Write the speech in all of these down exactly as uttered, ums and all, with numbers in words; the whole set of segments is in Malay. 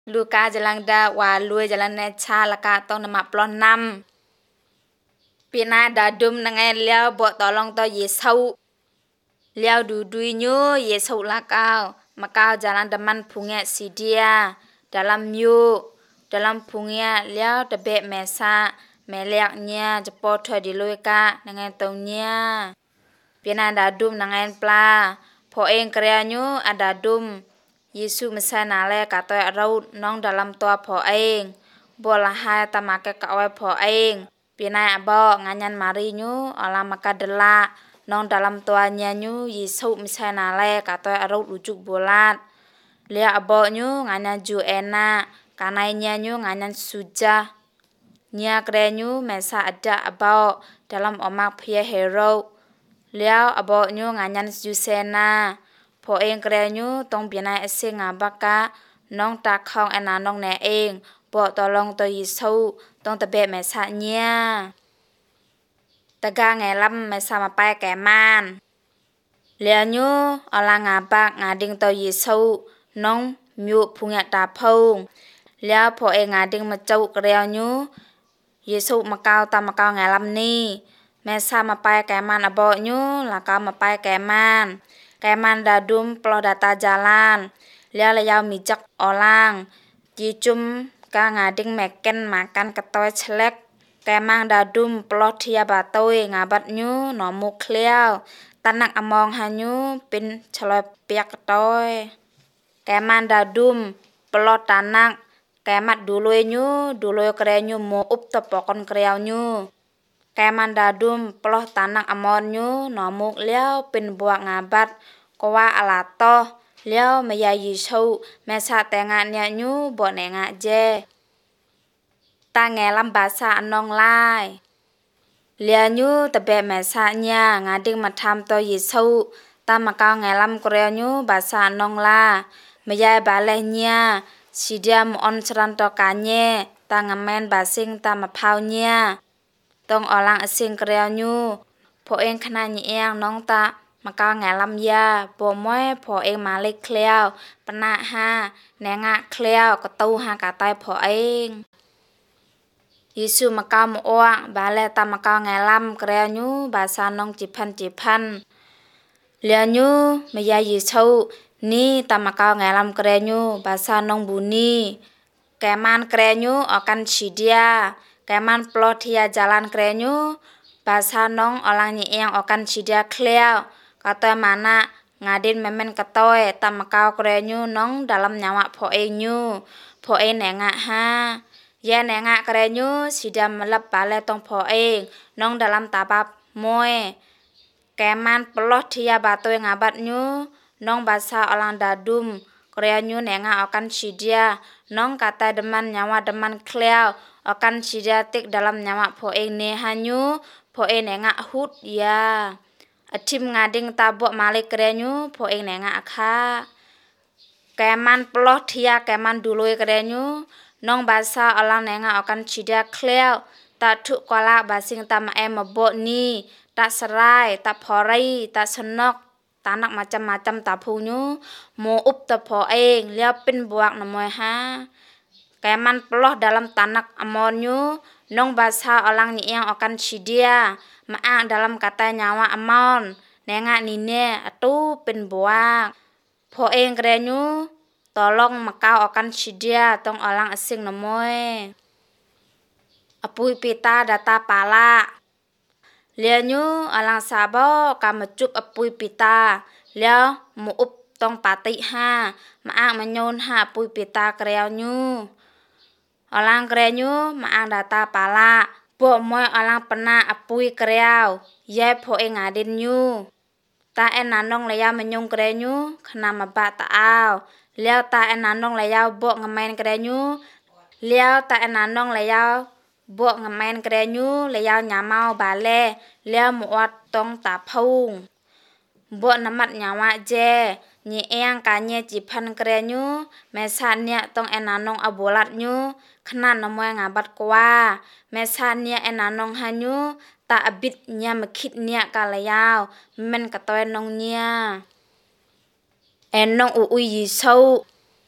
Luka jalan da walui jalan necha laka tong nama plon nam. Pina dadum nangai liao buat tolong to Yesu. Liao dudui nyu Yesu lakau. Makau jalan deman punge si dia. Dalam yu. Dalam punge liao tebek mesa. Meliaknya jepot thoi dilui ka nangai tongnya. Pina dadum nangai pla. Poeng krea nyu adadum. Yesu mesai nale katoi raut nong dalam tua poeng. Bola hai tamake kawe poeng. Pina abo nganyan mari nyu olah maka delak. Nong dalam tuanya nyu Yesu mesai nale katoi raut ujuk bolat. Lia abo nyu nganyan ju enak. Kanainya nyu nganyan sujah. Nya krea nyu mesa ada abo dalam omak pia hero. Liao abo nyu nganyan ju sena. Poeng krea nyu tong pina ese ngabaka nong takong enanong ne eng. Bo tolong to Yesu tong tebe mesa nya. Taga ngelam mesa mapai keman. Liao nyu olah ngabak ngading to Yesu nong myu punga tapong. Liao poeng ngading macau krea nyu Yesu makau ta makau ngelam ni. Mesa mapai keman abo nyu lakau mapai keman. Keman dadum ploh data jalan. Liao liao mijak olang. Jicum ka ngading meken makan ketoi celek. Kemang dadum ploh tia batoi ngabat nyu nomuk liao. Tanak among hanyu pin celoi piak ketoi. Keman dadum ploh tanak. Kemat dului nyu dului krea nyu mo up tepokon krea nyu. Keman dadum ploh tanak amon nyu nomuk liao pin buak ngabat. Kowa alato liao maya Yesu mesa tengah nya nyu bo nengak je. Ta ngelam basa anong lai. Lia nyu tebe mesa nya ngading matam to Yesu. Ta makau ngelam krea nyu basa anong la. Maya baleh nya sidia muon seranto kanye. Ta ngamen basing ta mapau nya. Tong olang asing krea nyu. Poeng kena nyieng nong ta. Makau ngelam ya, bomoy poeng malik kliao, penak ha, nengak kliao, ketau ha katai poeng. Yesu makau muoak, bale ta makau ngelam krea nyu, basa nong jipan jipan. Lia nyu, maya Yesu, ni ta makau ngelam krea nyu, basa nong buni. Keman krea nyu okan sidia, keman plot hia jalan krea nyu, basa nong olang nyieng okan sidia kliao. Katoi mana ngadin memen ketoi ta makau krea nyu nong dalam nyawa poeng nyu. Poeng nengak ha. Ya nengak krea nyu sida melep bale tong poeng nong dalam tabap moe. Keman peloh tia batoi ngabat nyu nong basa olang dadum. Krea nyu nengak okan sidia nong kata deman nyawa deman kliao. Okan sidia tik dalam nyawa poeng neha nyu. Poeng nengak hut ya. Atim ngading tabok malik krea nyu poeng nengak akha. Keman peloh tia keman dului krea nyu nong basa olang nengak okan sidia kliao. Tak tuk kolak basing ta mae mebok ni. Tak serai, tak porai, tak senok. Tanak macam-macam tapung nyu. Mo up te poeng liao pin buak namoy ha. Keman peloh dalam tanak amon nyu nong basa olang nyieng okan sidia. Maak dalam kata nyawa amon. Nengak nine atu pin buak. Poeng krea nyu tolong makau okan sidia tong olang asing namoy. Apui pita data pala. Lia nyu olang sabo ka mecup apui pita. Liao muup tong patik ha. Maak menyon ha apui pita krea nyu. Olang krea nyu maak data pala. Bo moy olang pena apui kreau. Ye poeng ngadin nyu. Ta enanong liao menyong krea nyu. Kena mebak taau. Liao ta enanong liao bo ngemain krea nyu. Liao ta enanong liao bo ngemain krea nyu. Liao nyamau bale. Liao muat tong tapung. Bo namat nyawa je. Nyieng kanye jipan krea nyu. Mesa niak tong enanong abolat nyu. Kena namoy ngabat kwa. Mesa niak enanong hanyu. Ta abit nya mekit niak kaliao. Men katoi nong nya. Enong ui Yesu.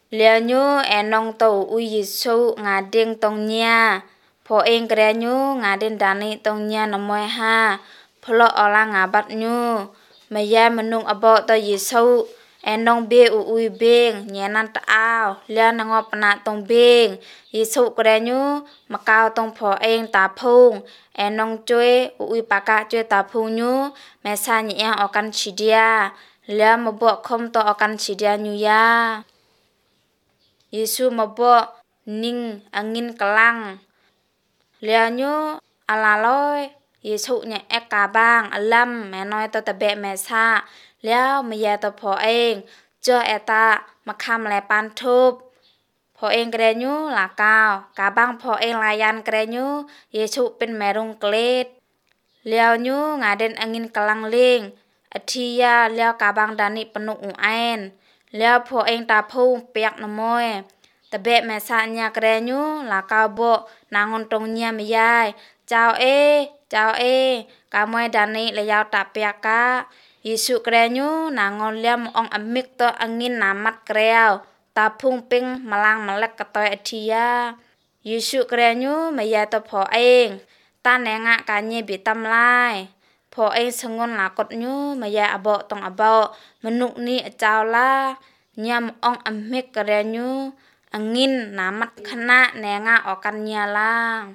Liao nyu enong tau u Yesu ngading tong nya. Po eng kre nyu ngading dani tong nya namoy ha. Plo olang ngabat nyu. Maya menung abo to Yesu. Enong be u ui beng nyenan taao. Liao nangop na tong beng. Yesu kre nyu makao tong po eng ta phung. Enong chue u ui paka chue ta phung nyu. Mesa nyeng okan chidia. Liao mabok khom to okan chidia nyu ya. Yesu mabok ning angin kelang. Liao nyu alaloi. Yesu nye ek kabang alam menoi to tebe mesa. Liao maya to po eng. Jo eta makam lepan thup. Po eng kre nyu lakao. Kabang po eng layan kre nyu. Yesu pin merung klet. Liao nyu ngaden angin kelang ling. Atia liao kabang dani penuk uen. Liao po eng ta phung piak namoy. Tebe mesanya kre nyu lakao bo nangon tong nya miyai. Chao e, chao e, kamoy dani liao ta piak ka. Yesu kre nyu nangon liam ong amik to angin namat kreo. Ta phung ping malang malek katoy atia. Yesu kre nyu maya to po eng. Ta nenga kanye bitam lai. Po eng sengon lakot nyu maya abo tong abo. Menuk ni chao la. Nyam ong amik kre nyu. Angin namat kena nenga okan nyala.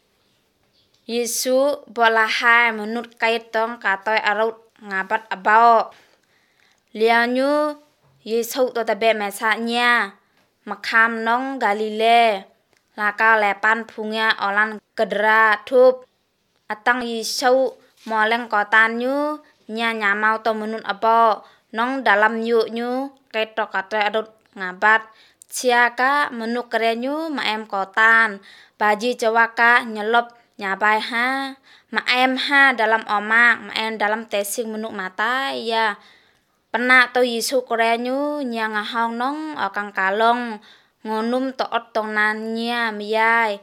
Yesu bolahai menut kait tong katoy arut ngabat abao. Liao nyu Yesu to tabe mesanya. Makam nong Galile. Lakao lepan phungya olan kedera thup. Atang Yesu moleng kotan nyu. Nya nyamau to menut abao. Nong dalam yuk nyu kait to katoy arut ngabat. Siaka menuk kre nyu ma em kotan. Baji cawaka nyelop nyabai ha. Ma em ha dalam omak. Ma em dalam tesing menuk mata ya. Pena to Yesu kre nyu nya ngahong nong okang kalong. Ngonum to ot tong nan nya miyai.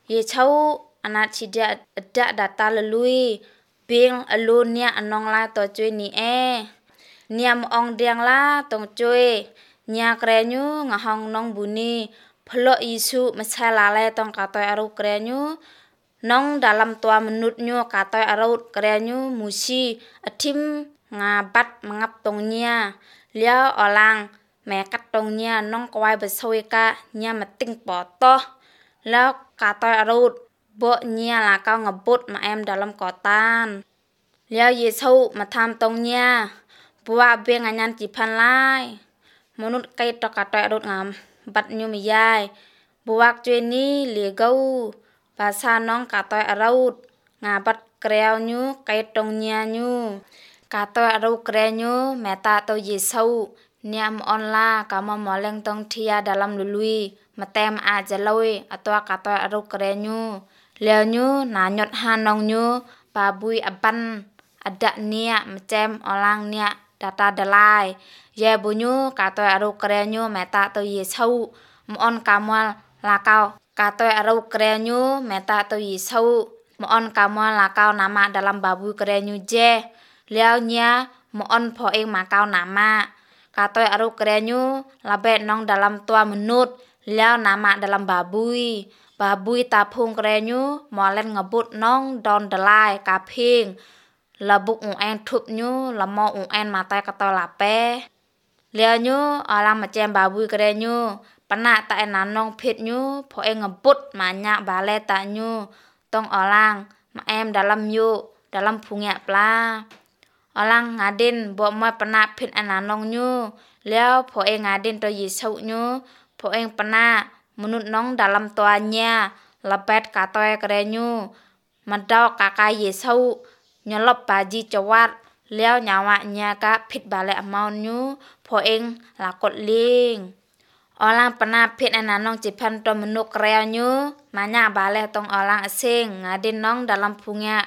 Yesu anak cidia edak data lelui. Bing elu nia anong la to cuy ni e. Nia moong diang la tong cuy. Nya kre nyu ngahong nong buni. Pelok Yesu mesai lalai tong katoy arut kre nyu. Nong dalam tua menut nyu katoy arut kre nyu musi. Atim ngabat mengap tong nya. Liao olang mekat tong nya nong kwai besoi ka. Nya meting potoh. Liao katoy arut. Bo nya lakau ngebut ma em dalam kotan. Liao Yesu matam tong nya. Buat be nganyan jipan lai. Menut kait to katoy arut ngam. Bat nyu miyai. Buak cuy ni ligau. Basa nong katoy arut. Ngabat kreo nyu kait tong nya nyu. Katoy arut kre nyu meta to Yesu. Niam on la kama moleng tong tia dalam lului. Metem aja loi atau katoy arut kre nyu. Liao nyu nanyot hanong nyu. Babui aban. Adak niak macem olang niak data dalai. Ye bunyu katoy arut kre nyu meta to Yesu. Mon kamual lakau. Katoy arut kre nyu meta to Yesu. Mon kamual lakau nama dalam babui kre nyu je. Liao nya mon po ing makau nama. Katoy arut kre nyu labet nong dalam tua menut. Liao nama dalam babui. Babui tapung kre nyu molen ngebut nong don delai kaping. Labuk uen thup nyu lamo uen matai katoy lape. Liao nyu olang macem babui kre nyu. Pena ta enanong pit nyu po ing ngebut manyak bale ta nyu. Tong olang ma em dalam yuk dalam pungyak pla. Olang ngadin bo moy pena pit enanong nyu. Liao po ing ngadin to Yesu nyu. Po ing pena menut nong dalam tuanya. Lepet katoy kre nyu. Medok kakak Yesu. Nyelop baji cewat. Liao nyawaknya ka pit bale amaun nyu. Po ing lakot ling. Olang pena pit enanong jipan to menuk kreo nyu. Manyak bale tong olang asing. Ngadin nong dalam pungyak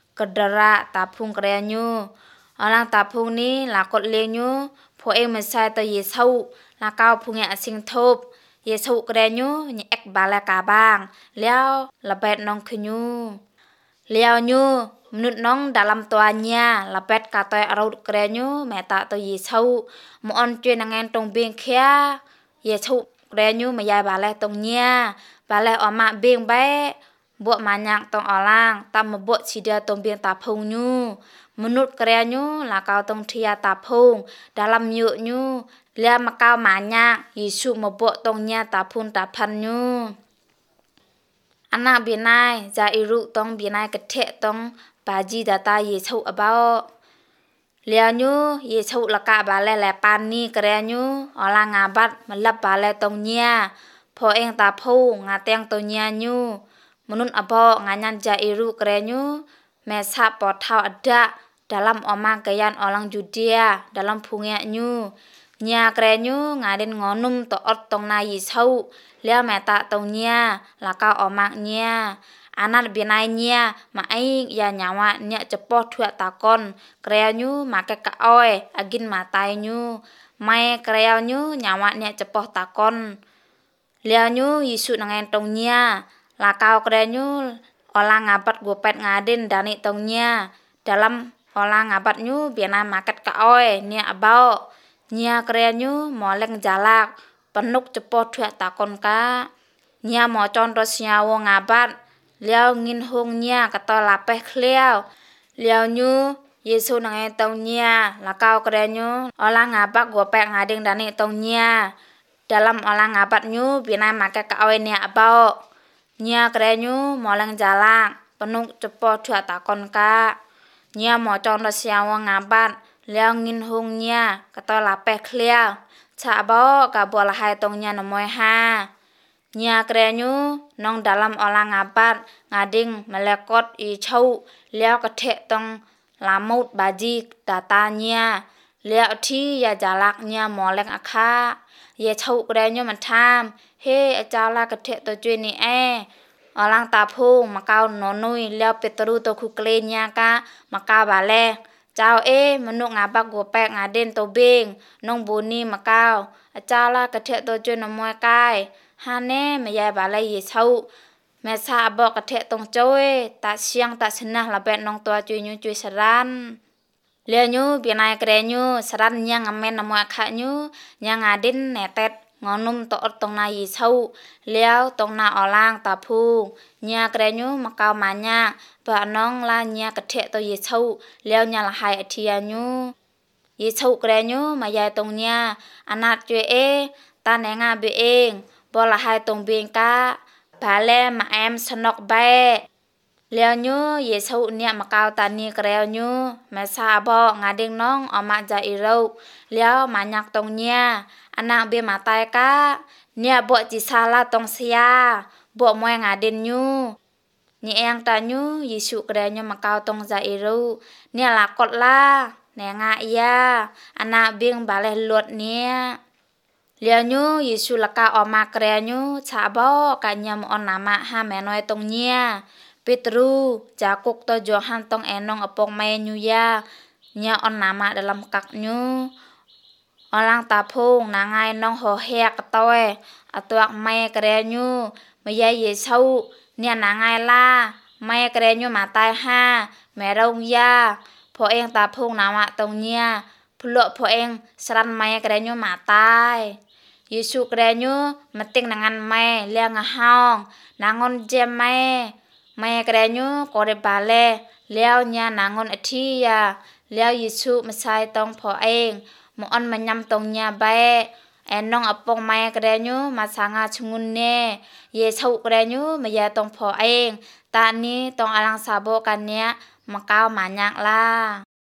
kedera tapung kreo nyu. Olang tapung ni lakot ling nyu. Po ing mesai to Yesu. Lakau pungyak asing thup. Yesu kre nyu nyek bale kabang. Liao lebet nong kenyu. Liao nyu menut nong dalam tuanya. Lebet katoy arut kre nyu meta to Yesu. Moon cuy nangen tong bing kia. Yesu krenyu mayai balai tong nya balai oma bing bae buat manyak tong olang tam buat sida tong bing tapung nyu menurut krenyu lakau tong thia tapung dalam yuk nyu lia makau manyak Yesu mebok tong nya tapun tapan nyu anak binai Jairus tong binai kethek tong baji data Yesu abao lia nyu Yesu laka balai lepan ni krenyu olang ngabat melap balai tong nya po eng tapung ngateng tong nya nyu menun abo nganyan Jairus krenyu mesa potau ada dalam omang kayan orang Judea dalam pungia nyu nya krenyu ngadin ngonum toot tong na Yesu lia meta tong nya laka omang nya anak binai nya maing ya nyawa nya cepoh thua takon krenyu make ka oe agin matai nyu mai krenyu nyawa nya cepoh takon lia nyu Yesu nangen tong nya lakau krenyu olang ngabat gopet ngadin dani tong nya dalam olang ngabat nyu bina maket ka oe nia abao nya krenyu moleng jalak penuk cepoh thua takon ka nya mocon ros nyawo ngabat liao ngin hong nya kato lapeh kliao liao nyu Yesu nangen tong nya lakau krenyu olang ngabat gopet ngading dani tong nya dalam olang ngabat nyu bina make ka oe nia abao nya krenyu moleng jalak penuk cepoh thua takon ka nya mocon ros nyawo ngabat liao ngin hong nya kato lapeh kliao cha abao ka bola hai tong nya nomoy ha nya krenyu nong dalam olang ngabat ngading melekot I chau liao kethek tong lamut baji datanya liao thi ya jalak nya moleng akha ye chau krenyu matham he achala kethek to chui ni e olang tapung makau nonui liao Petru to khukle nya ka maka bale chao e menuk ngabak gopek ngadin to bing nong buni makau achala kethek to chui nomoy kai hane mayai balai Yesu mesa abo kethek tong coe tak siang tak senah labet nong tua cui nyu cui seran lia nyu binai krenyu seran nya ngamen namo akha nyu nya ngadin netet ngonum to tong na Yesu liao tong na olang tapung nya krenyu makau manyak ba nong la nya kethek to Yesu liao nya lahai athia nyu Yesu krenyu mayai tong nya anak cue e ta nenga beeng bola hai tong bing ka bale ma em senok bae liao nyu Yesu nia makau tani kreo nyu mesa abo ngading nong oma Jairus liao manyak tong nya anak be matai ka nia bo ci sala tong sia bo moe ngadin nyu ni yang ta nyu Yesu kreo nyu makau tong Jairus nia lakot la nenga iya anak bing bale lot nia liao nyu Yesu laka oma kreo nyu chabo kanya mo nama ha menoi tong nya Petru Jakub to Johan tong enong apong mai nyu ya nya on nama dalam kak nyu olang tapung nangai nong ho hek katoe atuak mai kreo nyu maya Yesu nia nangai la mai kreo nyu matai ha merong ya po eng tapung nama tong nya pulok po eng seran mai kreo nyu matai Yesu kreo nyu meting nangan mai lia ngahong nangon jem mai mai kreo nyu kore bale liao nya nangon athia liao Yesu mesai tong po eng mo on manyam tong nya bae enong apong mai kreo nyu masanga chungun ne Yesu kreo nyu maya tong po eng ta ni tong alang sabo kan nya makau manyak la